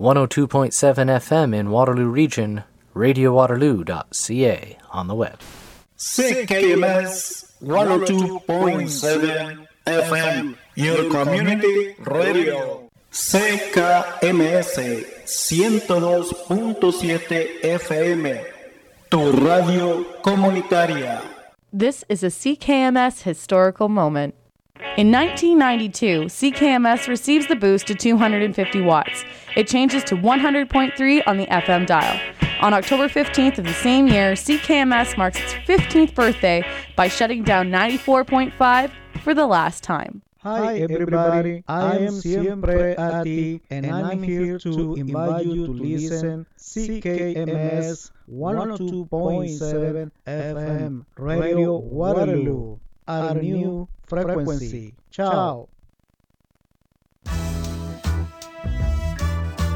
102.7 FM in Waterloo Region, radiowaterloo.ca on the web. CKMS 102.7 FM, your community radio. CKMS 102.7 FM, tu radio comunitaria. This is a CKMS historical moment. In 1992, CKMS receives the boost to 250 watts. It changes to 100.3 on the FM dial. On October 15th of the same year, CKMS marks its 15th birthday by shutting down 94.5 for the last time. Hi everybody, I am Siempre a Ti, and I'm here to invite you to listen CKMS 102.7 FM, Radio Waterloo, our new frequency. Ciao.